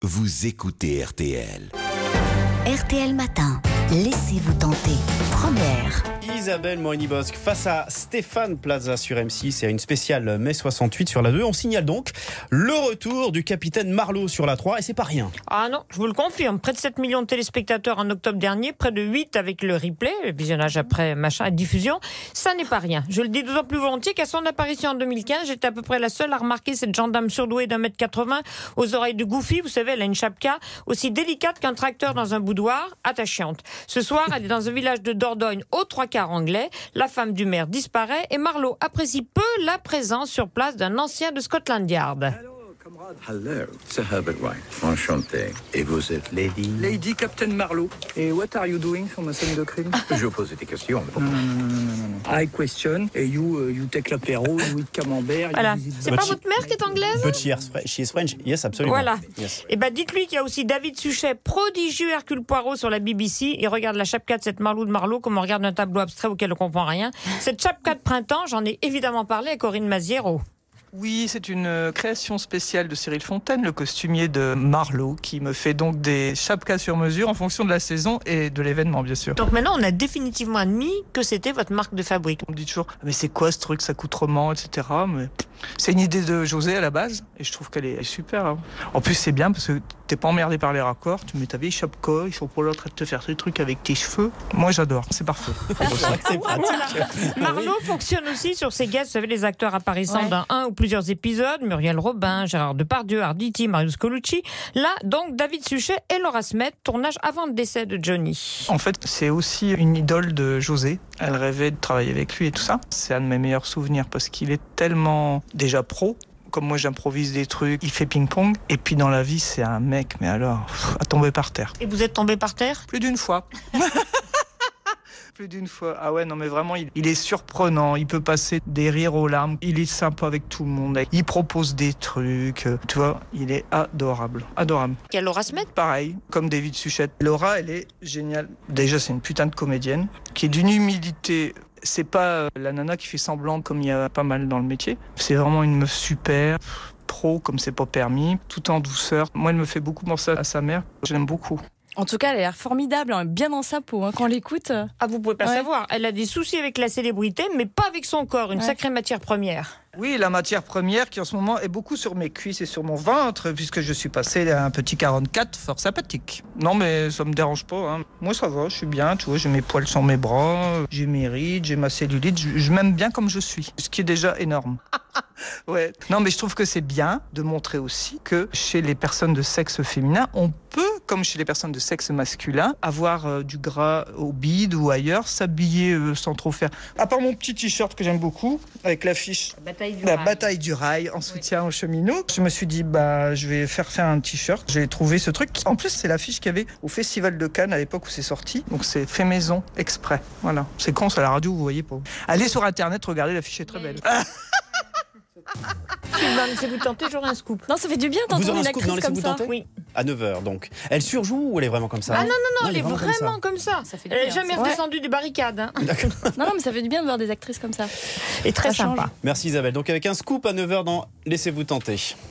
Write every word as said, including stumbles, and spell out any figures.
Vous écoutez R T L. R T L Matin. Laissez-vous tenter. Première. Isabelle Morini-Bosque face à Stéphane Plaza sur M six et à une spéciale mai soixante-huit sur la deux. On signale donc le retour du capitaine Marleau sur la trois et c'est pas rien. Ah non, je vous le confirme. Près de sept millions de téléspectateurs en octobre dernier, près de huit avec le replay, le visionnage après machin et diffusion. Ça n'est pas rien. Je le dis d'autant plus volontiers qu'à son apparition en deux mille quinze, j'étais à peu près la seule à remarquer cette gendarme surdouée d'un mètre quatre-vingts aux oreilles de Goofy. Vous savez, elle a une chapka aussi délicate qu'un tracteur dans un boudoir, attachante. Ce soir, elle est dans un village de Dordogne aux trois quarts anglais. La femme du maire disparaît et Marleau apprécie peu la présence sur place d'un ancien de Scotland Yard. Hello, Sir Herbert White. Enchanté. Et vous êtes Lady Lady Captain Marleau. Et what are you doing sur ma scène de crime? Je vous pose des questions. Non, non, non, non, non, non. I question. Et you, uh, you take l'apéro, you eat camembert. Voilà. You C'est pas votre mère qui est anglaise? But she is French. She is French. Yes, absolument. Voilà. Yes. Et ben dites-lui qu'il y a aussi David Suchet, prodigieux Hercule Poirot sur la B B C. Il regarde la chapka de cette Marleau de Marleau comme on regarde un tableau abstrait auquel on comprend rien. Cette chapka de printemps, j'en ai évidemment parlé à Corinne Maziero. Oui, c'est une création spéciale de Cyril Fontaine, le costumier de Marleau, qui me fait donc des chapkas sur mesure en fonction de la saison et de l'événement, bien sûr. Donc maintenant, on a définitivement admis que c'était votre marque de fabrique. On me dit toujours, mais c'est quoi ce truc, ça coûte roman, et cetera. Mais c'est une idée de José à la base, et je trouve qu'elle est super. Hein. En plus, c'est bien parce que t'es pas emmerdé par les raccords, tu mets ta vieille chapka, ils sont pour l'autre de te faire ce truc avec tes cheveux. Moi, j'adore, c'est parfait. C'est pratique. Marleau fonctionne aussi sur ses guests, vous savez, les acteurs apparaissant ouais. dans un ou plusieurs épisodes, Muriel Robin, Gérard Depardieu, Arditi, Marius Colucci. Là, donc, David Suchet et Laura Smet, tournage avant le décès de Johnny. En fait, c'est aussi une idole de José. Elle rêvait de travailler avec lui et tout ça. C'est un de mes meilleurs souvenirs parce qu'il est tellement déjà pro. Comme moi, j'improvise des trucs, il fait ping-pong. Et puis dans la vie, c'est un mec, mais alors, pff, à tomber par terre. Et vous êtes tombé par terre? Plus d'une fois. Plus d'une fois. Ah ouais, non mais vraiment, il, il est surprenant. Il peut passer des rires aux larmes. Il est sympa avec tout le monde. Il propose des trucs. Tu vois, il est adorable. Adorable. Il y a Laura Smet. Pareil, comme David Suchet. Laura, elle est géniale. Déjà, c'est une putain de comédienne qui est d'une humilité. C'est pas la nana qui fait semblant comme il y a pas mal dans le métier. C'est vraiment une meuf super, pro comme c'est pas permis, tout en douceur. Moi, elle me fait beaucoup penser à sa mère. Je l'aime beaucoup. En tout cas, elle a l'air formidable, hein, bien dans sa peau, hein, quand on l'écoute. Ah, vous pouvez pas ouais. savoir. Elle a des soucis avec la célébrité, mais pas avec son corps. Une ouais. sacrée matière première. Oui, la matière première qui en ce moment est beaucoup sur mes cuisses et sur mon ventre, puisque je suis passé à un petit quarante-quatre fort sympathique. Non, mais ça me dérange pas. Hein. Moi, ça va, je suis bien, tu vois, j'ai mes poils sur mes bras, j'ai mes rides, j'ai ma cellulite, je, je m'aime bien comme je suis, ce qui est déjà énorme. Ouais. Non, mais je trouve que c'est bien de montrer aussi que chez les personnes de sexe féminin, on peut, comme chez les personnes de sexe masculin, avoir euh, du gras au bide ou ailleurs, s'habiller euh, sans trop faire. À part mon petit t-shirt que j'aime beaucoup, avec l'affiche la bataille du la rail, bataille du rail en soutien oui. aux cheminots, je me suis dit, bah, je vais faire faire un t-shirt. J'ai trouvé ce truc. En plus, c'est l'affiche qu'il y avait au Festival de Cannes à l'époque où c'est sorti. Donc, c'est fait maison, exprès. Voilà. C'est con, c'est à la radio, vous voyez pas. Allez sur Internet, regardez, l'affiche est très belle. Si vous tentez, j'aurai un scoop. Non, ça fait du bien d'entendre une actrice comme ça. Oui. À neuf heures, donc. Elle surjoue ou elle est vraiment comme ça? Ah non, non, non, non elle est vraiment, vraiment comme ça. Comme ça. ça fait elle n'est jamais ouais. redescendue des barricades. Hein. Non, non, mais ça fait du bien de voir des actrices comme ça. Et très ça sympa. Merci Isabelle. Donc avec un scoop à neuf heures dans Laissez-vous tenter.